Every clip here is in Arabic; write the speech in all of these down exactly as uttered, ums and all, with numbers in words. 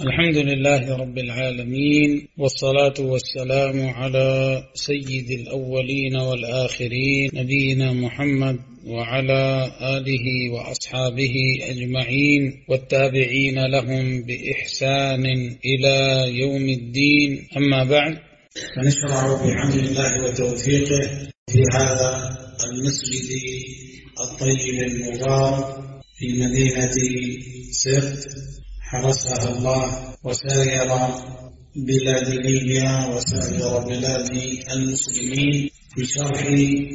الحمد لله رب العالمين، والصلاة والسلام على سيد الأولين والآخرين نبينا محمد وعلى آله وأصحابه أجمعين والتابعين لهم بإحسان إلى يوم الدين. أما بعد، فنشرع بحمد الله وتوفيقه في هذا المسجد الطيب المبارك في مدينة سرت حرسها الله وسائر بلاد ليبيا وسائر بلاد المسلمين، في شرح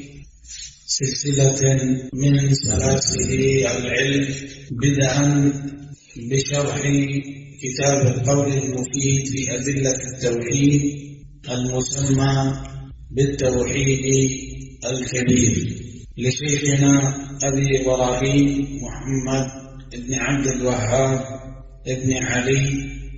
سلسلة من سلاسل العلم، بدءا بشرح كتاب القول المفيد في أدلة التوحيد المسمى بالتوحيد الكبير لشيخنا أبي إبراهيم محمد بن عبد الوهاب ابن علي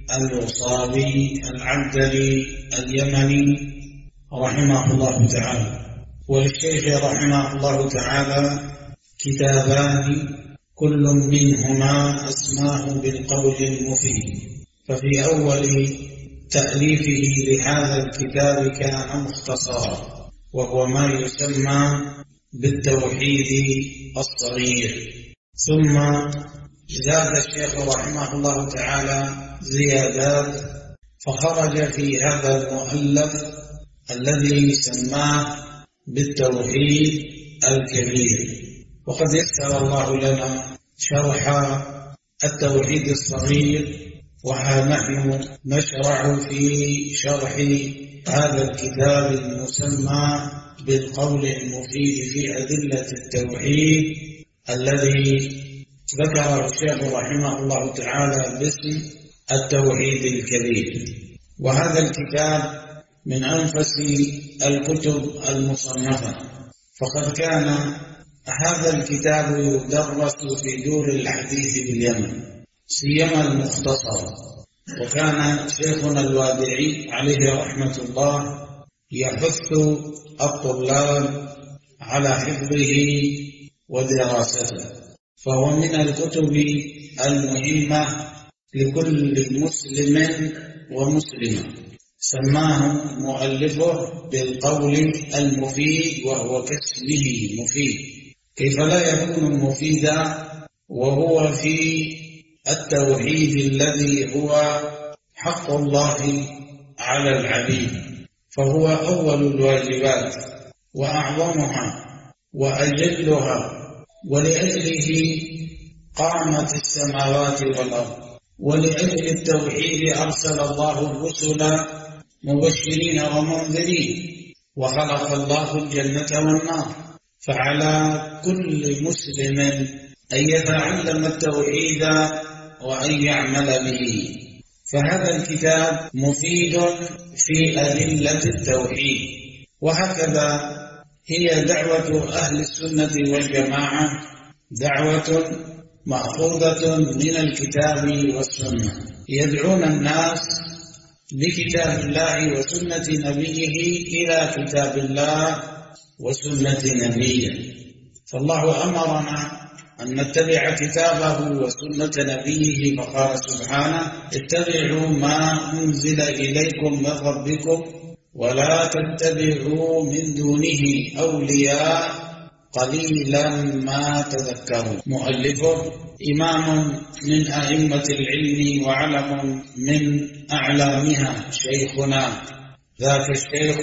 الوصابي العبدلي اليمني رحمه الله تعالى. وللشيخ رحمه الله تعالى كتابان كل منهما أسماه بالقول المفيد، ففي أول تأليفه لهذا الكتاب كان مختصرا، وهو ما يسمى بالتوحيد الصغير. ثم زاد الشيخ رحمه الله تعالى زيادات، فخرج في هذا المؤلف الذي سماه بالتوحيد الكبير. وقد يسر الله لنا شرح التوحيد الصغير، وها نحن نشرع في شرح هذا الكتاب المسمى بالقول المفيد في أدلة التوحيد الذي ذكر الشيخ رحمه الله تعالى باسم التوحيد الكبير. وهذا الكتاب من أنفس الكتب المصنفة، فقد كان هذا الكتاب يدرس في دور الحديث باليمن، سيما المختصر. وكان شيخنا الوادعي عليه رحمة الله يحث الطلاب على حفظه ودراسته، فهو من الكتب المهمة لكل مسلم ومسلمة. سماه مؤلفه بالقول المفيد، وهو كاسمه مفيد. كيف لا يكون مفيدا وهو في التوحيد الذي هو حق الله على العبيد، فهو أول الواجبات وأعظمها وأجلها، ولأجله قامت السماوات والأرض، ولأجل التوحيد أرسل الله الرسل مبشرين ومنذرين، وخلق الله الجنة والنار. فعلى كل مسلم أن يتعلم التوحيد وأن يعمل به. فهذا الكتاب مفيد في أدلة التوحيد، وهكذا هي دعوة أهل السنة والجماعة، دعوة مأخوذة من الكتاب والسنة، يدعون الناس بكتاب الله وسنة نبيه إلى كتاب الله وسنة نبيه. فالله أمرنا أن نتبع كتابه وسنة نبيه، فقال سبحانه: اتبعوا ما أنزل إليكم من ربكم ولا تتبعوا من دونه أولياء قليلا ما تذكرون. مؤلفه إمام من أئمة العلم وعلم من أعلامها، شيخنا ذاك الشيخ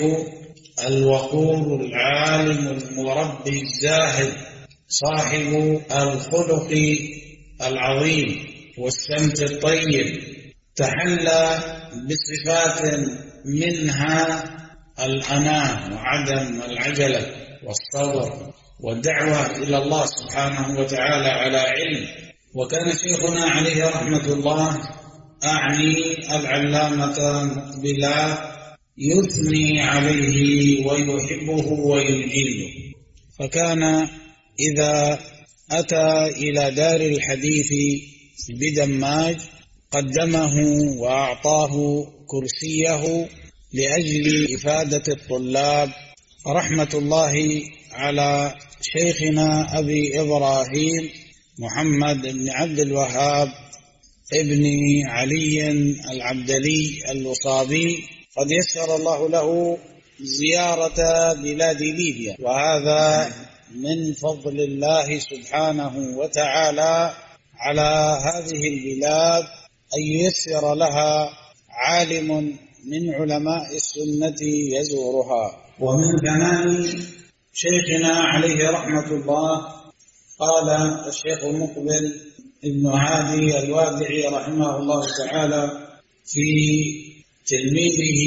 الوقور العالم المربي الزاهد صاحب الخلق العظيم والسمت الطيب، تحلى بصفات منها الأناة وعدم العجلة والصبر والدعوة إلى الله سبحانه وتعالى على علم. وكان شيخنا عليه رحمة الله، أعني العلامة مقبلا، يثني عليه ويحبه ويجيله، فكان إذا أتى إلى دار الحديث بدماج قدمه وأعطاه كرسيه لأجل إفادة الطلاب. رحمة الله على شيخنا أبي إبراهيم محمد بن عبد الوهاب ابن علي العبدلي الوصابي قد يسر الله له زيارة بلاد ليبيا، وهذا من فضل الله سبحانه وتعالى على هذه البلاد أن ييسر لها عالم من علماء السنة يزورها. ومن كمال شيخنا عليه رحمة الله قال الشيخ مقبل ابن هادي الوادعي رحمه الله تعالى في تلميذه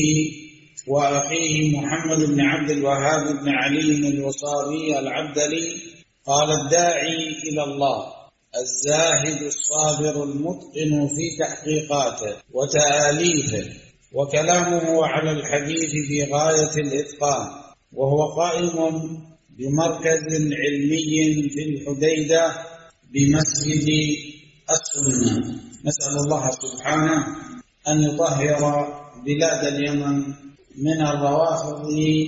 وأخيه محمد بن عبد الوهاب بن علي الوصابي العبدلي قال: الداعي إلى الله الزاهد الصابر المتقن في تحقيقاته وتآليفه، وكلامه على الحديث في غاية الإتقان، وهو قائم بمركز علمي في الحديدة بمسجد السنة. نسأل الله سبحانه أن يطهر بلاد اليمن من الروافض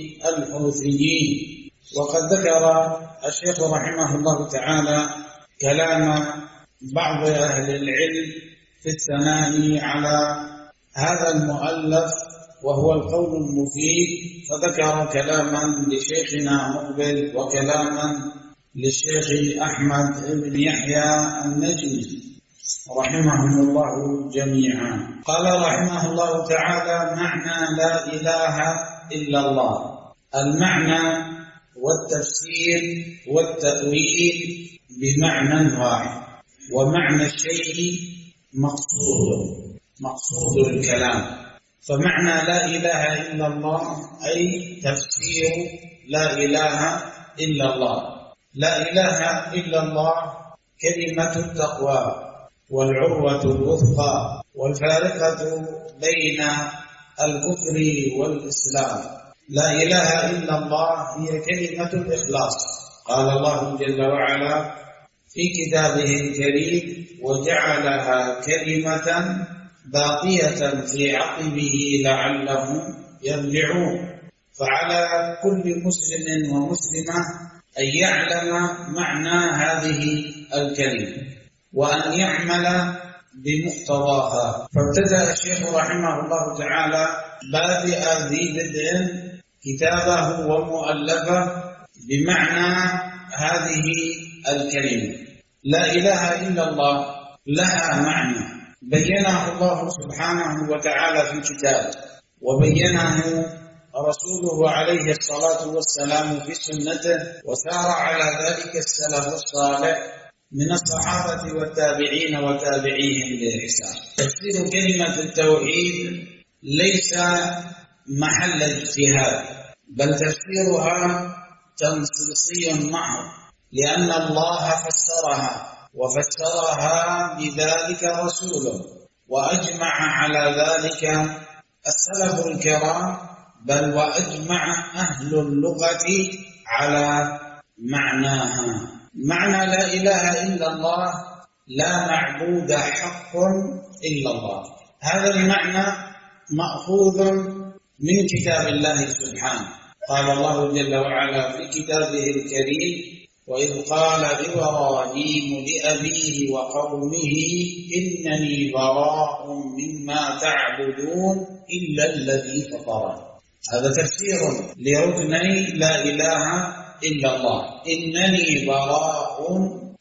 الحوثيين. وقد ذكر الشيخ رحمه الله تعالى كلام بعض أهل العلم في الثناء على هذا المؤلف وهو القول المفيد، فذكر كلاما لشيخنا مقبل وكلاما للشيخ أحمد بن يحيى النجمي رحمهم الله جميعا. قال رحمه الله تعالى: معنى لا إله إلا الله. المعنى والتفسير والتأويل بمعنى واحد، ومعنى الشيء مقصود مقصود الكلام. فمعنى لا إله إلا الله أي تفسير لا إله إلا الله. لا إله إلا الله كلمة التقوى والعروة الوثقى والفارقة بين الكفر والإسلام. لا إله إلا الله هي كلمة الإخلاص. قال الله جل وعلا في كتابه الكريم: وجعلها كلمة باقية في عقبه لعلهم يرجعون. فعلى كل مسلم ومسلمة أن يعلم معنى هذه الكلمة وأن يعمل بمقتضاها. فابتدأ الشيخ رحمه الله تعالى بادئ ذي بدء كتابه ومؤلفه بمعنى هذه الكلمة. لا إله إلا الله لها معنى بينه الله سبحانه وتعالى في كتابه، وبينه رسوله عليه الصلاة والسلام في سنته، وسار على ذلك السلف الصالح من الصحابة والتابعين وتابعيهم بإحسان. تفسير كلمة التوحيد ليس محل اجتهاد، بل تفسيرها تنصيصي محض، لأن الله فسرها وفسرها بذلك رسوله، وأجمع على ذلك السلف الكرام، بل وأجمع أهل اللغة على معناها. معنى لا إله إلا الله لا معبود حق إلا الله. هذا المعنى مأخوذ من كتاب الله سبحانه. قال الله جل وعلا في كتابه الكريم: وإذ قال إبراهيم لأبيه وقومه إنني براء مما تعبدون إلا الذي فطرني. هذا تفسير لركني لا إله إلا الله. إنني براء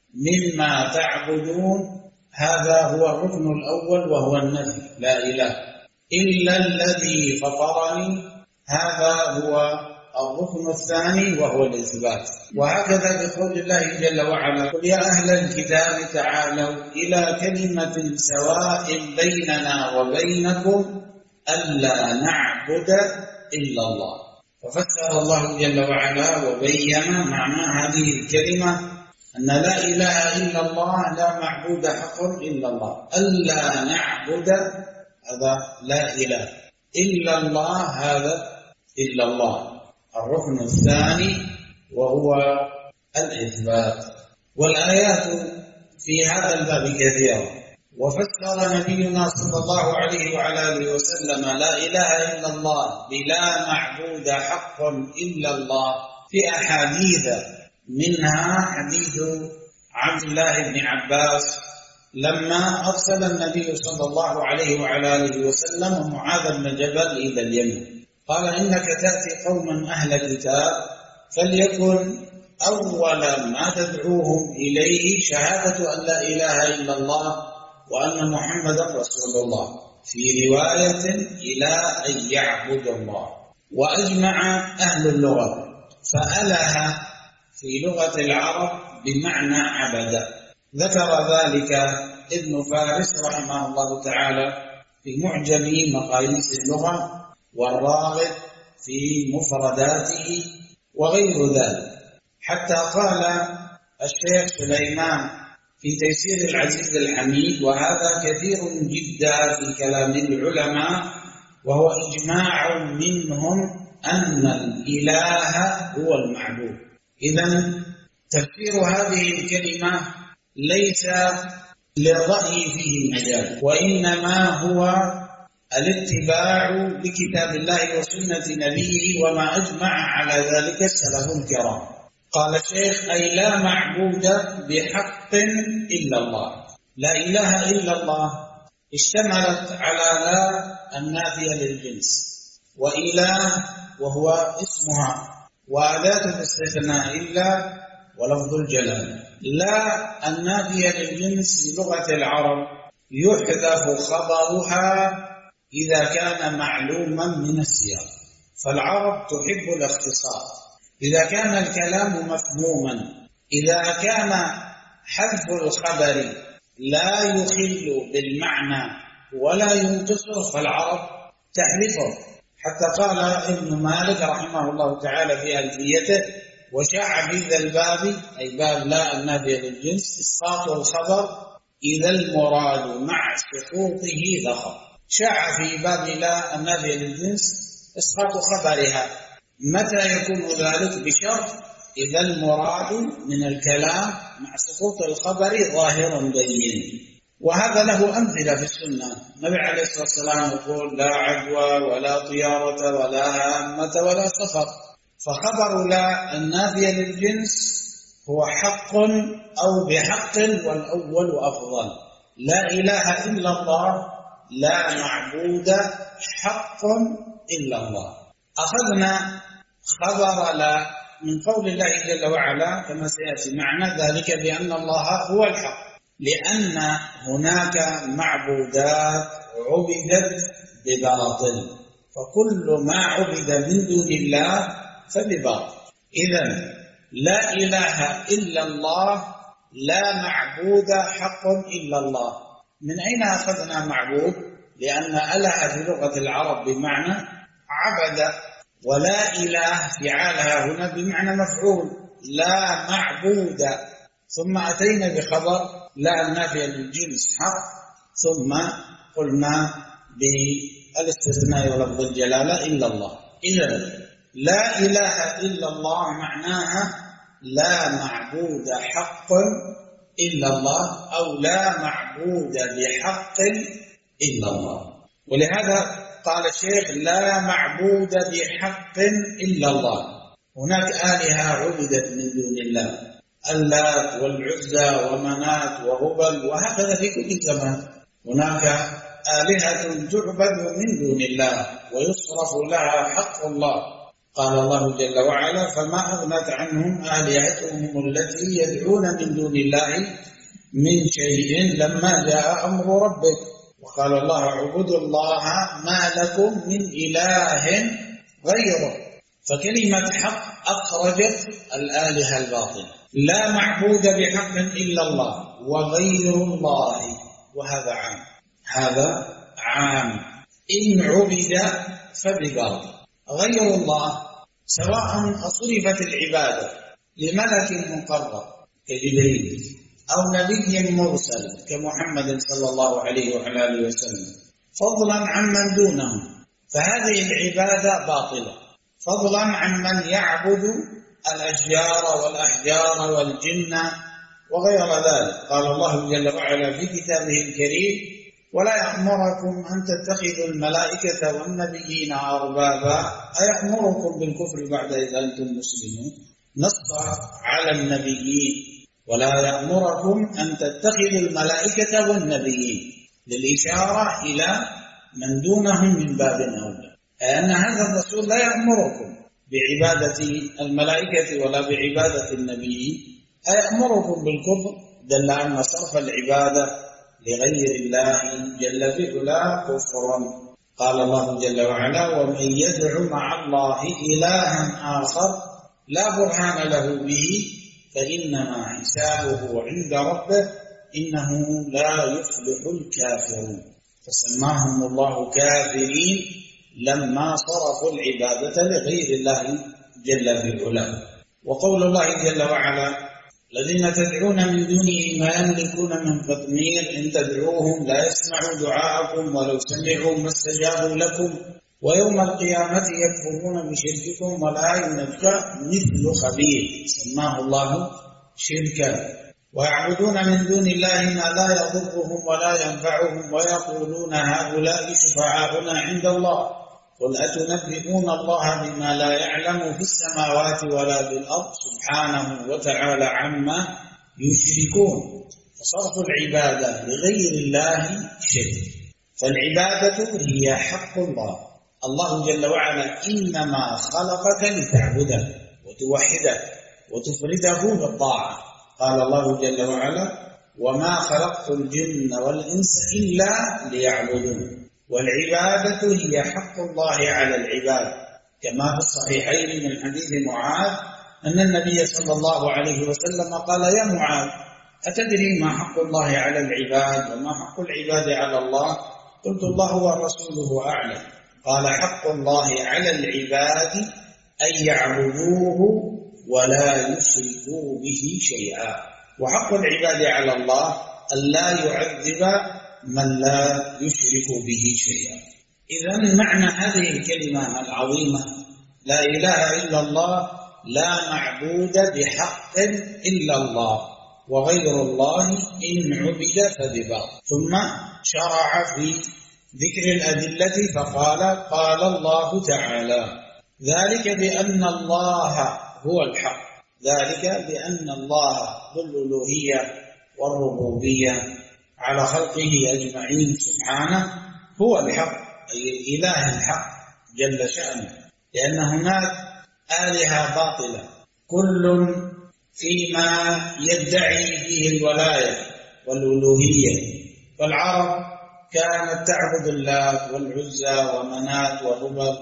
مما تعبدون، هذا هو الركن الأول وهو النفي، لا إله إلا الذي فطرني، هذا هو الركن الثاني وهو الإثبات. وهكذا بقول الله جل وعلا: قل يا أهل الكتاب تعالوا إلى كلمة سواء بيننا وبينكم ألا نعبد إلا الله. ففسر الله جل وعلا وبين معنى هذه الكلمة أن لا إله إلا الله لا معبود حق إلا الله. ألا نعبد هذا لا إله إلا الله، هذا إلا الله الركن الثاني وهو الإثبات. والآيات في هذا الباب كثيرة، وفسر نبينا صلى الله عليه وعلى آله وسلم لا إله إلا الله بلا معبود حق إلا الله في أحاديث، منها حديث عبد الله بن عباس لما أرسل النبي صلى الله عليه وعلى آله وسلم معاذ بن جبل إلى اليمن، قال إنك تأتي قوما أهل كتاب فليكن أول ما تدعوهم إليه شهادة أن لا إله إلا الله وأن محمدا رسول الله، في رواية إلى أن يعبد الله. وأجمع أهل اللغة فأله في لغة العرب بمعنى عبد، ذكر ذلك ابن فارس رحمه الله تعالى في معجم مقاييس اللغة والراغب في مفرداته وغير ذلك، حتى قال الشيخ سليمان في تيسير العزيز الحميد، وهذا كثير جدا في كلام العلماء، وهو إجماع منهم أن الإله هو المعبود. إذن تفسير هذه الكلمة ليس للرأي فيه مجال، وإنما هو الاتباع لكتاب الله وسنة نبيه وما أجمع على ذلك السلف الكرام. قال الشيخ: أي لا معبود بحق إلا الله. لا إله إلا الله اشتملت على لا النافية للجنس، وإله وهو اسمها، وأداة الاستثناء إلا ولفظ الجلالة. لا النافية للجنس في لغة العرب يحذف خبرها إذا كان معلوما من السياق، فالعرب تحب الاختصار إذا كان الكلام مفهوما. إذا كان حذف الخبر لا يخل بالمعنى ولا ينقصه فالعرب تحذفه، حتى قال ابن مالك رحمه الله تعالى في ألفيته: وشاع في ذا الباب، أي باب لا النافية للجنس، إسقاط الخبر إذا المراد مع سقوطه ذخر. شاع في باب لا النافية للجنس إسقاط خبرها. متى يكون ذلك؟ بشرط إذا المراد من الكلام مع سقوط الخبر ظاهر بين. وهذا له أمثلة في السنة. النبي عليه الصلاة والسلام يقول: لا عدوى ولا طيارة ولا هامة ولا سفر. فخبر لا النافية للجنس هو حق أو بحق، والأول أفضل. لا إله إلا الله، لا معبود حق إلا الله. أخذنا خبر لا من قول الله جل وعلا كما سيأتي معنا، ذلك بأن الله هو الحق، لأن هناك معبودات عبدت بباطل، فكل ما عبد من دون الله فبباطل. إذن لا إله إلا الله، لا معبود حق إلا الله. من أين أخذنا معبود؟ لأن أله في لغة العرب بمعنى عبد، ولا إله فعالها هنا بمعنى مفعول، لا معبود. ثم أتينا بخبر لا النافية للجنس حق، ثم قلنا بالاستثناء ولفظ الجلالة إلا الله. إذن لا إله إلا الله معناها لا معبود حق إلا الله، أو لا معبود بحق إلا الله. ولهذا قال الشيخ: لا معبود بحق إلا الله. هناك آلهة عبدت من دون الله، اللات والعزى ومنات وهبل، وهكذا في كل زمان هناك آلهة تعبد من دون الله ويصرف لها حق الله. قال الله جل وعلا: فما أغنت عنهم آلهتهم التي يدعون من دون الله من شيء لما جاء أمر ربك. وقال الله: اعبدوا الله ما لكم من إله غيره. فكلمة حق أخرجت الآلهة الباطلة. لا معبود بحق إلا الله وغير الله، وهذا عام. هذا عام إن عبد فبباطل. غير الله سواء أصرفت العبادة لملك مقرب كجبريل أو نبي مرسل كمحمد صلى الله عليه وعلى آله وسلم، فضلا عن من دونه، فهذه العبادة باطلة، فضلا عن من يعبد الأشجار والأحجار والجن وغير ذلك. قال الله جل وعلا في كتابه الكريم: ولا يأمركم أن تتخذوا الملائكة والنبيين أربابا أيأمركم بالكفر بعد إذ أنتم مسلمون. نص على النبيين ولا يأمركم أن تتخذوا الملائكة والنبيين، للإشارة إلى من دونهم من باب أولى، أن هذا الرسول لا يأمركم بعبادة الملائكة ولا بعبادة النبيين، أيأمركم بالكفر، دل أن صرف العبادة لغير الله جل في علاه كفر. قال الله جل وعلا: ومن يدع مع الله إلها آخر لا برهان له به فإنما حسابه عند ربه إنه لا يفلح الكافرون. فسماهم الله كافرين لما صرفوا العبادة لغير الله جل في علاه. وقول الله جل وعلا: الذين تدعون من دونه ما يملكون من قطمير إن تدعوهم لا يسمعوا دعاءكم ولو سمعوا ما استجابوا لكم ويوم القيامة يكفرون بشرككم ولا ينبئك مثل خبير. سماه الله شركا. ويعبدون من دون الله ما لا يضرهم ولا ينفعهم ويقولون هؤلاء شفعاؤنا عند الله قل أتنبئون الله بما لا يعلم في السماوات ولا في الأرض سبحانه وتعالى عما يشركون. فصرف العبادة لغير الله شرك. فالعبادة هي حق الله. الله جل وعلا إنما خلقك لتعبده وتوحده وتفرده بالطاعة. قال الله جل وعلا: وما خلقت الجن والإنس إلا ليعبدون. والعبادة هي حق الله على العباد، كما في الصحيحين من حديث معاذ أن النبي صلى الله عليه وسلم قال: يا معاذ أتدري ما حق الله على العباد وما حق العباد على الله؟ قلت: الله ورسوله أعلم. قال: حق الله على العباد أن يعبدوه ولا يشركوا به شيئا، وحق العباد على الله أن لا يعذب من لا يشرك به شيئا. إذن معنى هذه الكلمة العظيمة لا إله إلا الله: لا معبود بحق إلا الله وغير الله إن عبد فبباطل. ثم شرع في ذكر الأدلة فقال: قال الله تعالى: ذلك بأن الله هو الحق، ذلك بأن الله ذو الألوهية والربوبية على خلقه أجمعين سبحانه هو الحق، أي الإله الحق جل شأنه، لأن هناك آلهة باطلة كل فيما يدعي فيه الولاية والألوهية. فالعرب كانت تعبد اللات والعزى ومنات وهبل،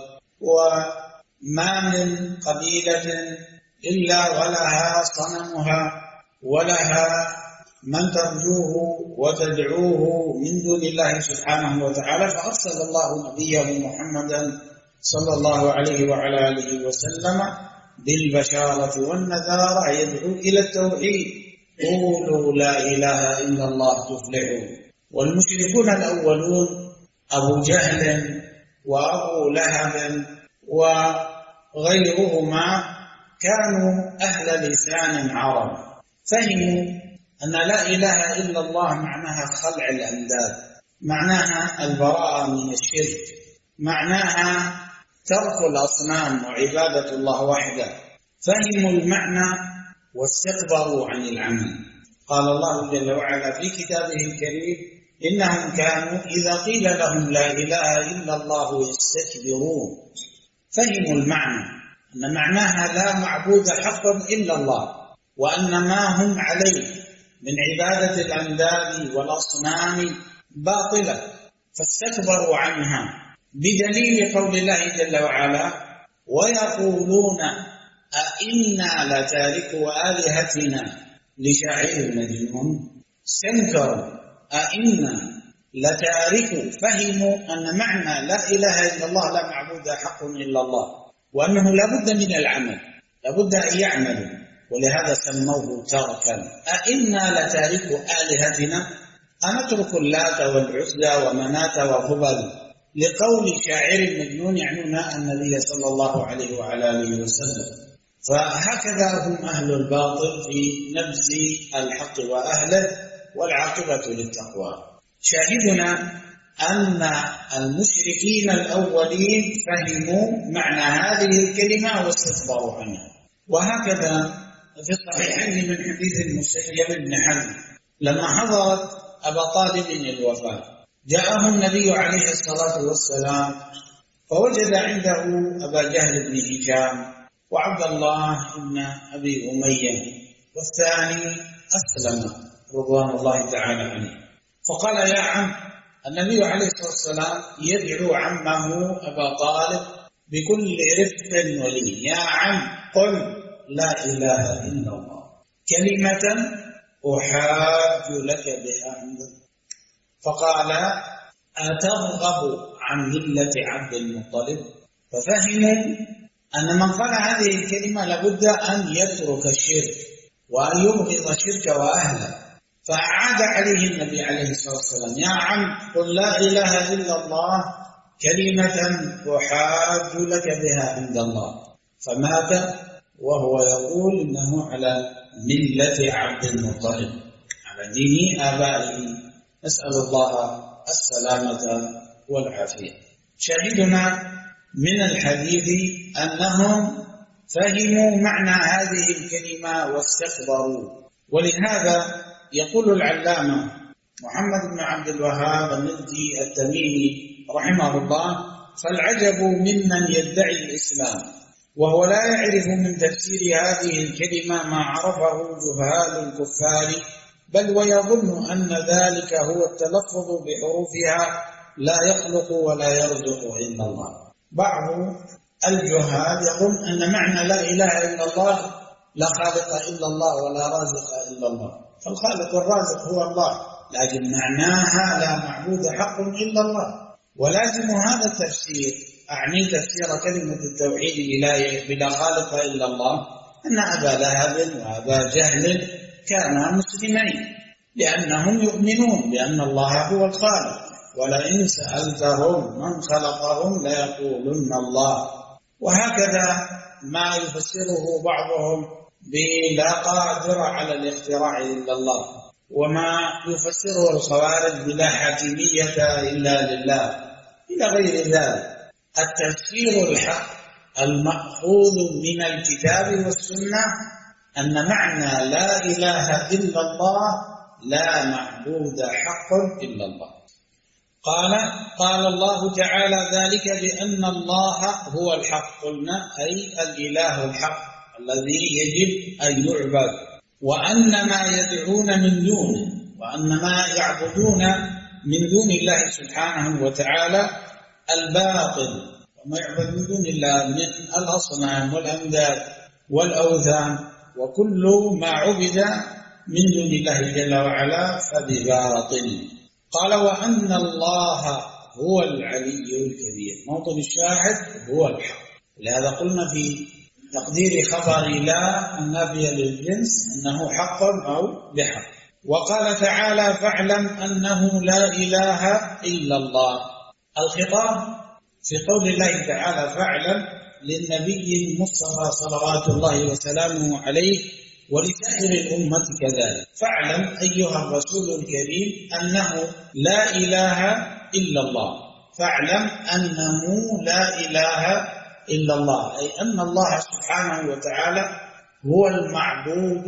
وما من قبيلة إلا ولها صنمها ولها من ترجوه وتدعوه من دون الله سبحانه وتعالى. فأرسل الله نبيه محمدا صلى الله عليه وعلى آله وسلم بالبشارة والنذارة يدعو إلى التوحيد: قولوا لا إله إلا الله تفلحوا. والمشركون الأولون أبو جهل وأبو لهب وغيرهما كانوا أهل لسان عرب، فهموا أن لا إله إلا الله معناها خلع الأنداد، معناها البراءة من الشرك، معناها ترك الأصنام وعبادة الله وحده. فهموا المعنى واستكبروا عن العمل. قال الله جل وعلا في كتابه الكريم: إنهم كانوا إذا قيل لهم لا إله إلا الله يستكبرون. فهموا المعنى، أن معناها لا معبود حق إلا الله، وأن ما هم عليه من عبادة الأنداد والأصنام باطلة، فاستكبروا عنها بدليل قول الله جل وعلا: ويقولون أئنا لتاركو آلهتنا لشاعر مجنون. استنكروا أئنا لتاركو، فهموا أن معنى لا إله إلا الله لا معبود حق إلا الله، وأنه لا بد من العمل، لا بد أن يعملوا، ولهذا سموه تركا. أئنا لتاركو آلهتنا، أنترك اللات والعزى ومنات وهبل، لقول شاعر مجنون يعنون النبي صلى الله عليه وعلى آله وسلم. فهكذا هم أهل الباطل في نبذ الحق وأهله، والعاقبة للتقوى. شاهدنا أن المشركين الأولين فهموا معنى هذه الكلمة واستكبروا عنها، وهكذا في الصحيحين من حديث المسيب بن حزم لما حضرت أبا طالب الوفاة جاءه النبي عليه الصلاة والسلام فوجد عنده أبا جهل بن هشام وعبد الله بن أبي أمية والثاني أسلم رضوان الله تعالى عنه. فقال يا عم، النبي عليه الصلاة والسلام يدعو عمه أبا طالب بكل رفق ولي، يا عم قل لا إله إلا الله كلمة أحاج لك بها عند الله. فقال أترغب عن ملة عبد المطلب؟ ففهموا أن من قال هذه الكلمة لابد أن يترك الشرك وأن يبغض الشرك وأهله. فأعاد عليه النبي عليه الصلاة والسلام يا عم قل لا إله إلا الله كلمة أحاج لك بها عند الله. فمات وهو يقول إنه على ملة عبد المطلب، على دين آبائه. نسأل الله السلامة والعافية. شاهدنا من الحديث أنهم فهموا معنى هذه الكلمة واستكبروا. ولهذا يقول العلامة محمد بن عبد الوهاب النجدي التميمي رحمه الله: فالعجب ممن يدعي الإسلام وهو لا يعرف من تفسير هذه الكلمة ما عرفه جهال الكفار، بل ويظن أن ذلك هو التلفظ بحروفها لا يخلق ولا يرزق إلا الله. بعض الجهال يظن أن معنى لا إله إلا الله لا خالق إلا الله ولا رازق إلا الله، فالخالق والرازق هو الله، لكن معناها لا معبود حق إلا الله. ولازم هذا التفسير، أعني تفسير كلمة التوحيد بلا خالق إلا الله، أن أبا لهب وأبا جهل كانا مسلمين لأنهم يؤمنون بأن الله هو الخالق، ولئن سألتهم من خلقهم ليقولن الله. وهكذا ما يفسره بعضهم بلا قادر على الاختراع إلا الله، وما يفسره الخوارج بلا حاكمية إلا لله، إلى غير ذلك. التفسير الحق المأخوذ من الكتاب والسنة أن معنى لا إله إلا الله لا معبود حق إلا الله. قال قال الله تعالى ذلك بأن الله هو الحق، قلنا أي الإله الحق الذي يجب أن يعبد، وأن ما يدعون من دونه وأن ما يعبدون من دون الله سبحانه وتعالى الباطل، وما يعبد من دون الله من الأصنام والأنداد والأوثان وكل ما عبد من دون الله جل وعلا فبباطل. قال وأن الله هو العلي الكبير، موطن الشاهد هو الحق. لهذا قلنا في تقدير خبر لا النافية للجنس أنه حق أو بحق. وقال تعالى فاعلم أنه لا إله إلا الله. الخطاب في قول الله تعالى فاعلم للنبي المصطفى صلوات الله وسلامه عليه ولسائر الأمة كذلك. فاعلم أيها الرسول الكريم أنه لا إله إلا الله، فاعلم أنه لا إله إلا الله، أي أن الله سبحانه وتعالى هو المعبود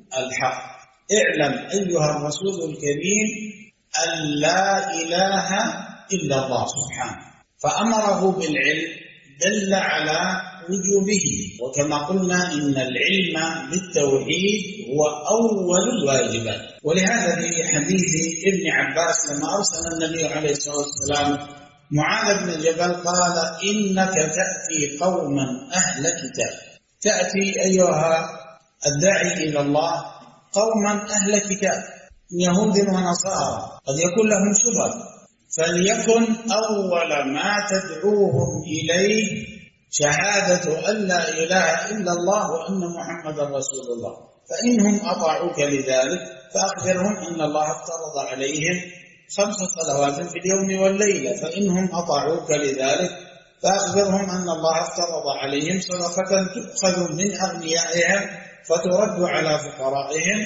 الحق. اعلم أيها الرسول الكريم أن لا إله إلا الله سبحانه، فأمره بالعلم دل على وجوبه. وكما قلنا إن العلم بالتوحيد هو أول الواجبات. ولهذا في حديث ابن عباس لما أرسل النبي عليه الصلاة والسلام معاذ بن جبل قال إنك تأتي قوما أهل كتاب. تأتي أيها الداعي إلى الله قوما أهل كتاب، يهود ونصارى، قد يكون لهم شبهة، فليكن أول ما تدعوهم إليه شهادة أن لا إله إلا الله وأن محمد رسول الله. فإنهم أطاعوك لذلك فأخبرهم أن الله افترض عليهم خمس صلوات في اليوم والليلة، فإنهم أطاعوك لذلك فأخبرهم أن الله افترض عليهم صدقة تؤخذ من أغنيائهم فترد على فقرائهم،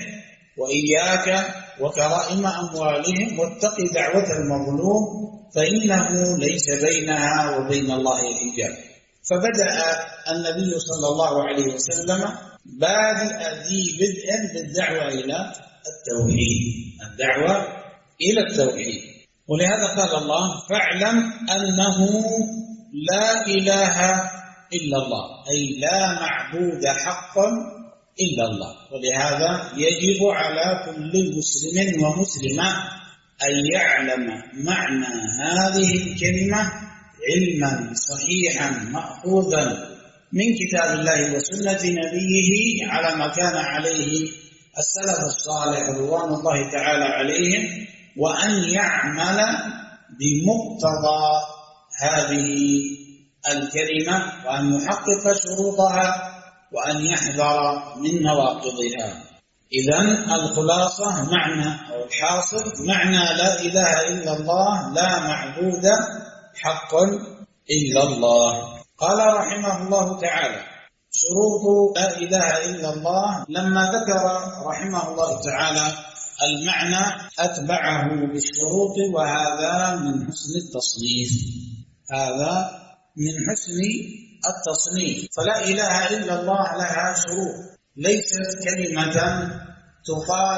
وإياك وكرائم أموالهم واتق دعوة المظلوم فإنه ليس بينها وبين الله حجاب. فبدأ النبي صلى الله عليه وسلم بادئ ذي بدء بالدعوة إلى التوحيد، الدعوة إلى التوحيد. ولهذا قال الله: فاعلم أنه لا إله إلا الله، أي لا معبود حقا إلا الله. ولهذا يجب على كل مسلم ومسلمة أن يعلم معنى هذه الكلمة علما صحيحا مأخوذا من كتاب الله وسنة نبيه على ما كان عليه السلف الصالح رضوان الله تعالى عليهم، وأن يعمل بمقتضى هذه الكلمة، وأن يحقق شروطها، وأن يحذر من نواقضها. إذن الخلاصة معنى أو الحاصل معنى لا إله إلا الله، لا معبود حق إلا الله. قال رحمه الله تعالى: شروط لا إله إلا الله. لما ذكر رحمه الله تعالى المعنى أتبعه بالشروط، وهذا من حسن التصنيف، هذا من حسن التصنيف. فلا إله إلا الله لها شروط، ليست كلمة تقال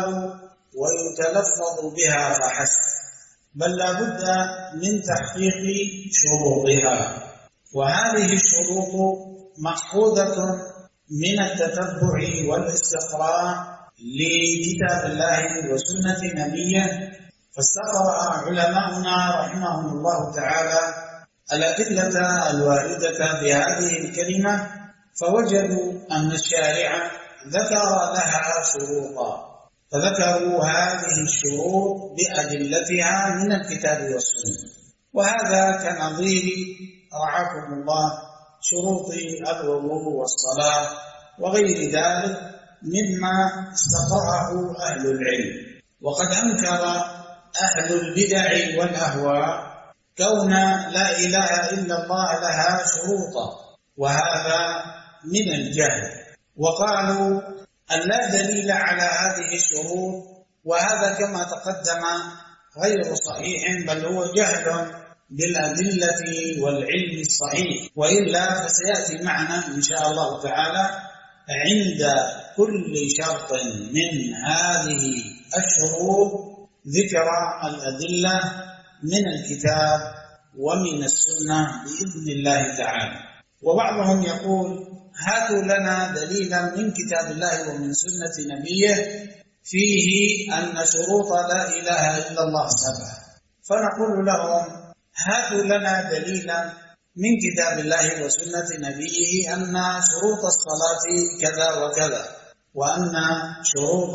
ويتلفظ بها فحسب، بل لا بد من تحقيق شروطها. وهذه الشروط مأخوذة من التتبع والاستقراء لكتاب الله وسنة نبيه. فاستقرأ علماؤنا رحمهم الله تعالى الأدلة الواردة بهذه الكلمة، فوجدوا أن الشارع ذكر لها شروطا، فذكروا هذه الشروط بأدلتها من الكتاب والسنة. وهذا كنظير رعاكم الله شروط الوضوء والصلاة وغير ذلك مما استقرأه أهل العلم. وقد أنكر أهل البدع والأهواء كون لا إله إلا الله لها شروطا، وهذا من الجهل، وقالوا أن لا دليل على هذه الشروط، وهذا كما تقدم غير صحيح، بل هو جهل بالأدلة والعلم الصحيح. وإلا فسيأتي معنا إن شاء الله تعالى عند كل شرط من هذه الشروط ذكر الأدلة من الكتاب ومن السنة بإذن الله تعالى. وبعضهم يقول: هاتوا لنا دليلا من كتاب الله ومن سنة نبيه فيه أن شروط لا إله إلا الله سبعة. فنقول لهم: هاتوا لنا دليلا من كتاب الله وسنة نبيه أن شروط الصلاة كذا وكذا، وأن شروط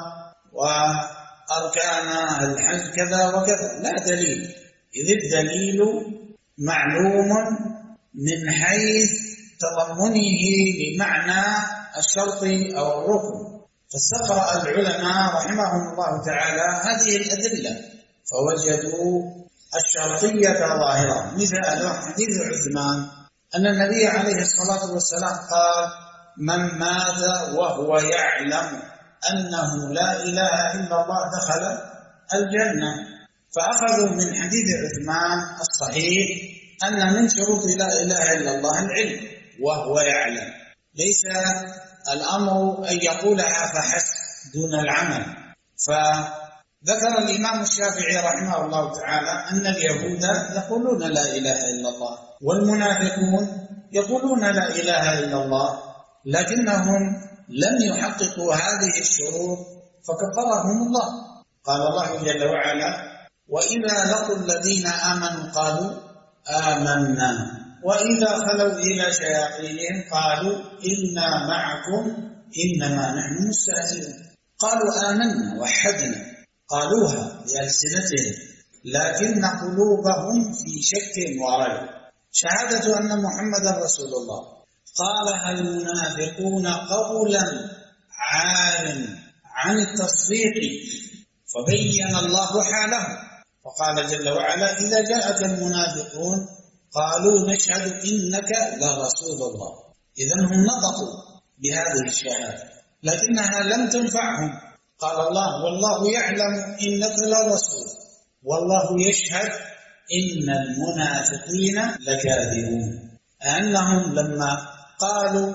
وأركان الحج كذا وكذا. لا دليل، إذ الدليل معلوم من حيث تضمنه لمعنى الشرط أو الركن. فاستقرأ العلماء رحمهم الله تعالى هذه الأدلة فوجدوا الشرطية ظاهرة. مثال حديث عثمان أن النبي عليه الصلاة والسلام قال: من مات وهو يعلم أنه لا إله إلا الله دخل الجنة. فأخذوا من حديث عثمان الصحيح أن من شروط لا إله إلا الله العلم وهو يعلم، ليس الأمر أن يقولها فحسب دون العمل. فذكر الإمام الشافعي رحمه الله تعالى أن اليهود يقولون لا إله إلا الله، والمنافقون يقولون لا إله إلا الله، لكنهم لم يحققوا هذه الشروط فكفرهم الله. قال الله جل وعلا: وإذا لقوا الذين آمنوا قالوا آمنا وإذا خلوا إلى شياطينهم قالوا إنا معكم إنما نحن مستهزئون. قالوا آمنا وحدنا، قالوها بألسنتهم لكن قلوبهم في شك وريب. شهادة أن محمدا رسول الله قالها المنافقون قولا عال عن التصديق، فبين الله حالهم فقال جل وعلا: إذا جاءك المنافقون قالوا نشهد إنك لرسول الله. إذن هم نطقوا بهذه الشهادة لكنها لم تنفعهم. قال الله: والله يعلم إنك لرسول والله يشهد إن المنافقين لكاذبون. أنهم لما قالوا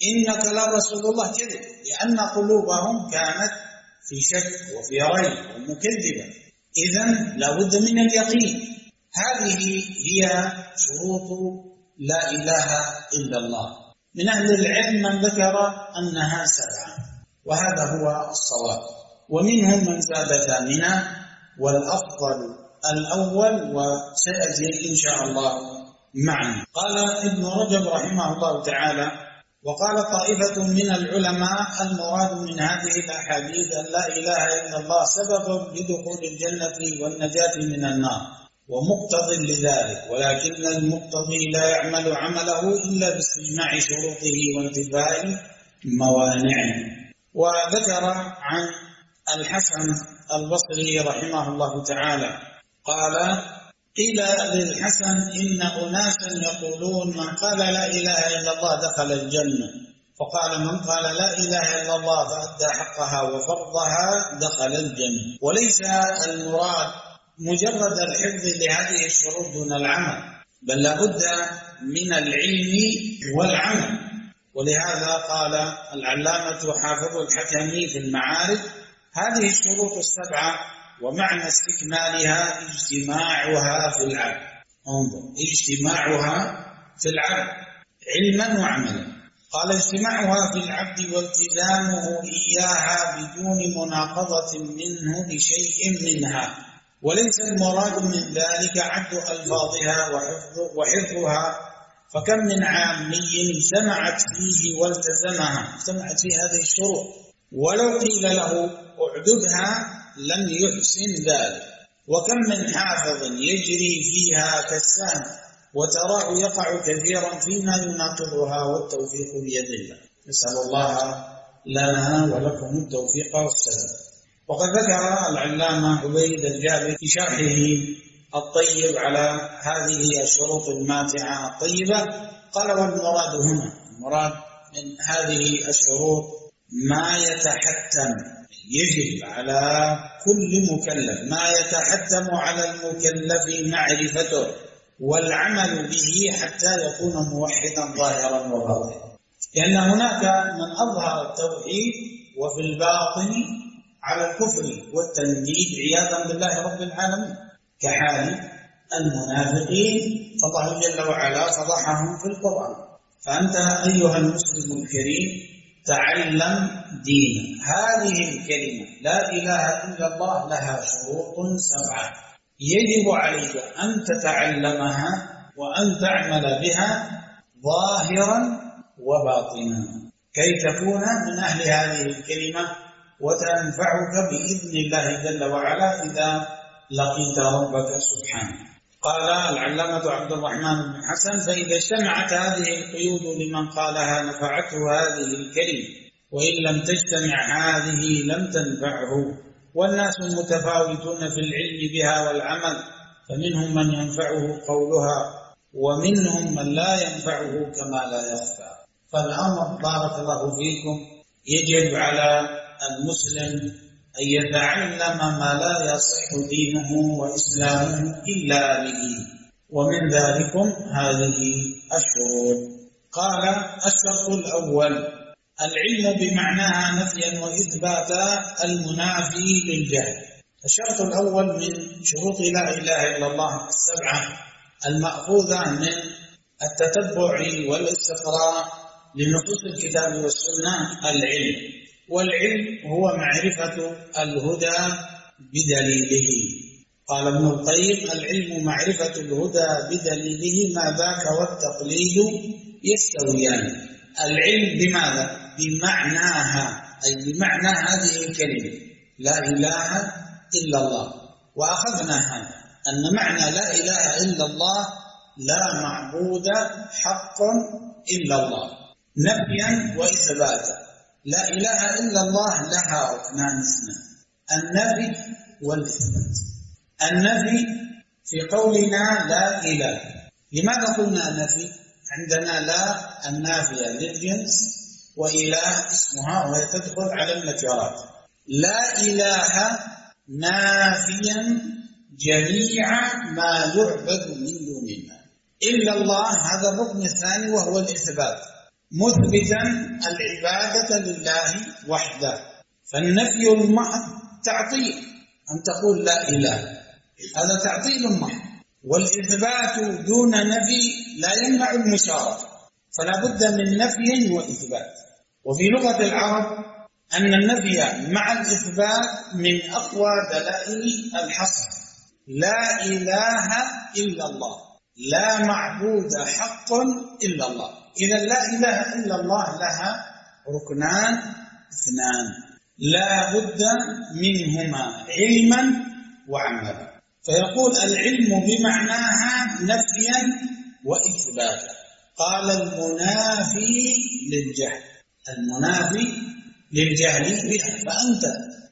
إنك لرسول الله كذب، لأن قلوبهم كانت في شك وفي ريب ومكذبة. إذن لا بد من اليقين. هذه هي شروط لا إله إلا الله. من أهل العلم من ذكر أنها سبعة، وهذا هو الصواب، ومنهم من زاد ثامنة، والأفضل الأول، وسيأتي إن شاء الله معنا. قال ابن رجب رحمه الله تعالى: وقال طائفة من العلماء: المراد من هذه الأحاديث أن لا إله إلا الله سبب لدخول الجنة والنجاة من النار ومقتض لذلك، ولكن المقتضي لا يعمل عمله إلا باستجماع شروطه وانتفاء موانعه. وذكر عن الحسن البصري رحمه الله تعالى قال: قيل للحسن: إن أناسا يقولون من قال لا إله إلا الله دخل الجنة، فقال: من قال لا إله إلا الله فأدى حقها وفرضها دخل الجنة. وليس المراد مجرد الحفظ لهذه الشروط دون العمل، بل لابد من العلم والعمل. ولهذا قال العلامة حافظ الحكمي في المعارف: هذه الشروط السبعة ومعنى استكمالها اجتماعها في العبد. انظر، اجتماعها في العبد علما وعملا. قال: اجتماعها في العبد والتزامه إياها بدون مناقضة منه لشيء منها، وليس المراد من ذلك عد ألفاظها وحفظ وحفظها، فكم من عامي اجتمعت فيه والتزمها، اجتمعت في هذه الشروط، ولو قيل له اعددها لم يحسن ذلك. وكم من حافظ يجري فيها كالسهم وتراه يقع كثيرا فيما يناقضها، والتوفيق بيد الله. نسأل الله لنا ولكم التوفيق والسلام. وقد ذكر العلامة عبيد الجابر في شرحه الطيب على هذه الشروط الماتعة الطيبة، قال: والمراد هنا، المراد من هذه الشروط ما يتحتم، يجب على كل مكلف، ما يتحتم على المكلف معرفته والعمل به حتى يكون موحدا ظاهرا وباطنا. لأن هناك من أظهر التوحيد وفي الباطن على الكفر والتنديد عياذا بالله رب العالمين، كحال المنافقين، فالله جل وعلا فضحهم في القرآن. فأنت أيها المسلم الكريم تعلم دين. هذه الكلمة لا إله إلا الله لها شروط سبعة، يجب عليك أن تتعلمها وأن تعمل بها ظاهرا وباطنا كي تكون من أهل هذه الكلمة وتنفعك بإذن الله جل وعلا إذا لقيت ربك سبحانه. قال العلامة عبد الرحمن بن حسن: فإذا اجتمعت هذه القيود لمن قالها نفعته هذه الكلمة، وإن لم تجتمع هذه لم تنفعه. والناس متفاوتون في العلم بها والعمل، فمنهم من ينفعه قولها ومنهم من لا ينفعه كما لا يخفى. فالأمر بارك الله فيكم يجب على المسلم أن يتعلم ما لا يصح دينه وإسلامه إلا به، ومن ذلكم هذه الشروط. قال: الشرط الأول العلم بمعناها نفيا وإثباتا المنافي للجهل. الشرط الأول من شروط لا إله إلا الله السبعة المأخوذة من التتبع والاستقراء لنصوص الكتاب والسنة العلم، والعلم هو معرفة الهدى بدليله. قال ابن القيم: العلم معرفة الهدى بدليله، ما ذاك والتقليد يستويان. العلم بماذا؟ بمعناها، أي بمعنى هذه الكلمة لا إله إلا الله. وأخذنا هذا أن معنى لا إله إلا الله لا معبود حق إلا الله، نفيا وإثباتا. لا إله إلا الله لها ركنان اثنان: النفي والإثبات. النفي في قولنا لا إله. لماذا قلنا نفي؟ عندنا لا النافية للجنس، وإله اسمها وهي تدخل على النكرات. لا إله نافيا جميع ما يعبد من دون الله إلا الله، هذا الركن الثاني وهو الإثبات. مثبتا العبادة لله وحده. فالنفي المحض تعطيل، أن تقول لا إله، هذا تعطيل محض. والإثبات دون نفي لا يمنع المشاركة، فلا بد من نفي وإثبات. وفي لغة العرب أن النفي مع الإثبات من أقوى دلائل الحصر. لا إله إلا الله، لا معبود حق إلا الله. إذا لا إله إلا الله لها ركنان اثنان لا بد منهما علما وعملا. فيقول العلم بمعناها نفيا وإثباتا. قال المنافي للجهل، المنافي للجهل بها. فأنت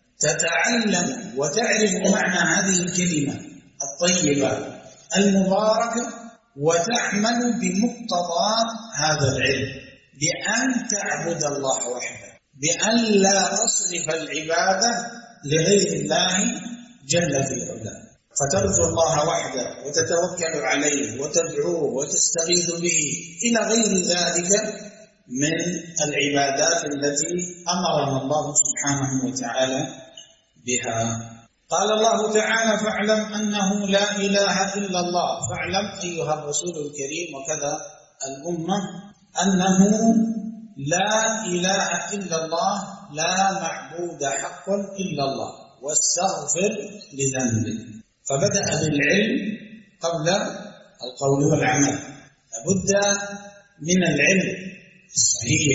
تتعلم وتعرف معنى هذه الكلمة الطيبة المباركة وتعمل بمقتضى هذا العلم بأن تعبد الله وحده، بأن لا تصرف العبادة لغير الله جل في علاه، فترجو الله وحده وتتوكل عليه وتدعوه وتستغيث به إلى غير ذلك من العبادات التي أمرنا الله سبحانه وتعالى بها. قال الله تعالى فاعلم أنه لا إله إلا الله. فاعلم أيها الرسول الكريم وكذا الأمة أنه لا إله إلا الله، لا معبود حق إلا الله، واستغفر لذنبك. فبدأ بالعلم قبل القول والعمل. لابد من العلم الصحيح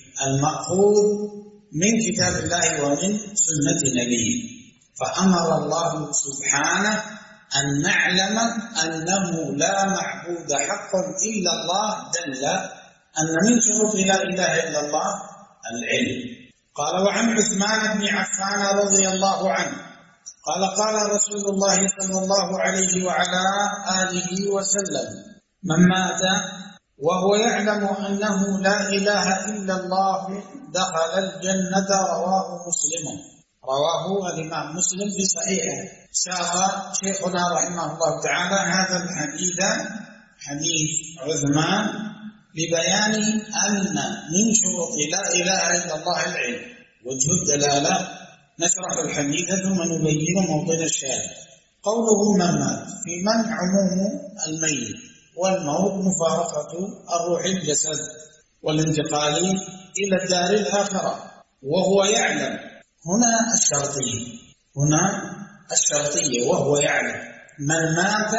المأخوذ من كتاب الله ومن سنة نبيه. فأمر الله سبحانه أن نعلم أنه لا معبود حق إلا الله، دل أن من شروط لا إله إلا الله العلم. قال وعن عثمان بن عفان رضي الله عنه قال قال رسول الله صلى الله عليه وعلى آله وسلم من مات وهو يعلم أنه لا إله إلا الله دخل الجنة. رواه مسلم، رواه الإمام مسلم في صحيحه. ساق شيخنا رحمه الله تعالى هذا الحديث حديث عثمان لبيان أن من شروط لا إله إلا الله العلم. وجه الدلالة نشرح الحديث ثم نبين موطن الشاهد. قوله من مات في من عموم الميت، والموت مفارقة الروح الجسد والانتقال إلى الدار الآخرة. وهو يعلم هنا الشرطية، هنا الشرطية وهو يعلم. من مات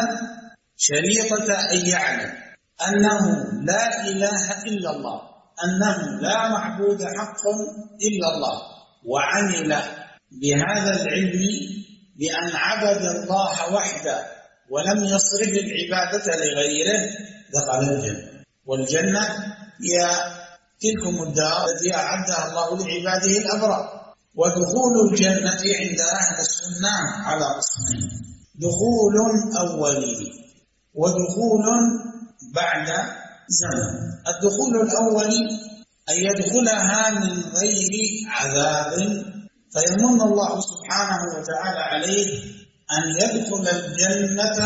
شريطة أن يعلم أنه لا إله إلا الله، أنه لا معبود حق إلا الله، وعمل بهذا العلم بأن عبد الله وحده ولم يصرف العبادة لغيره، دخل الجنة. والجنة هي تلكم الدار التي أعدها الله لعباده الأبرار. ودخول الجنة عند أهل السنة على قسمين: دخول أولي ودخول بعد زمن. الدخول الأولي أن يدخلها من غير عذاب، فيمن الله سبحانه وتعالى عليه أن يدخل الجنة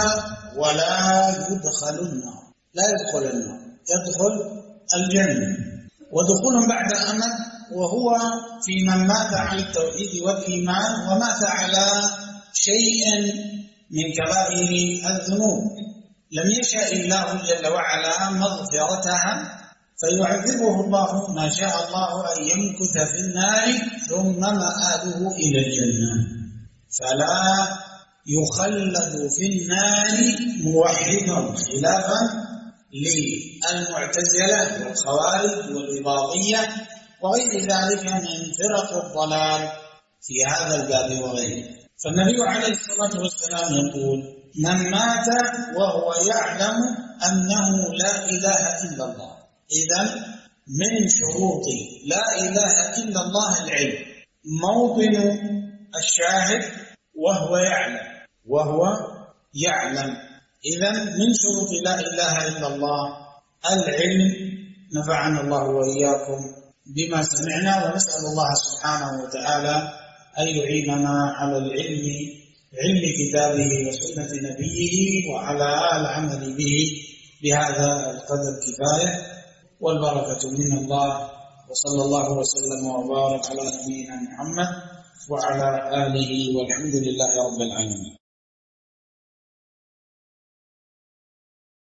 ولا يدخل النار، لا يدخل النار، يدخل الجنة. ودخول بعد أمد وهو في من مات على التوحيد والإيمان ومات على شيء من كبائر الذنوب لم يشاء الله جل وعلا مغفرتها، فيعذبه الله ما شاء الله أن يمكث في النار ثم مآله إلى الجنة، فلا يخلد في النار موحدا، خلافا للمعتزلة والخوارج والإباضية وغير ذلك من فرق الضلال في هذا الباب وغيره. فالنبي عليه الصلاة والسلام يقول: من مات وهو يعلم أنه لا إله إلا الله. إذن من شروط لا إله إلا الله العلم. موطن الشاهد وهو يعلم، وهو يعلم. إذن من شروط لا إله إلا الله العلم. نفعنا الله وإياكم بما سمعنا، ونسأل الله سبحانه وتعالى أن يعيننا على العلم، علم كتابه وسنة نبيه، وعلى العمل به. بهذا القدر كفاية، والبركة من الله. وصلى الله وسلم وبارك على نبينا محمد وعلى آله، والحمد لله رب العالمين.